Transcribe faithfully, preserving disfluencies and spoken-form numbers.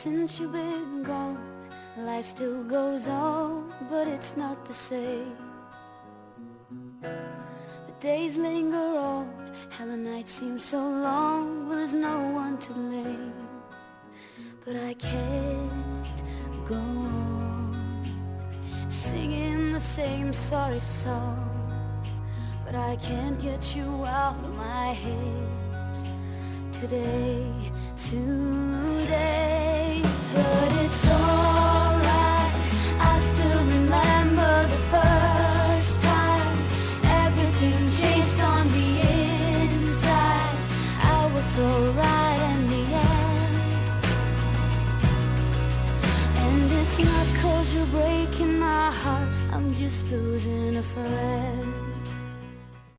since you've been gone. Life still goes on, but it's not the same. The days linger on, and the nights seem so long. Well, there's no one to blame, but I can't go on singing the same sorry song. But I can't get you out of my head today, tonight.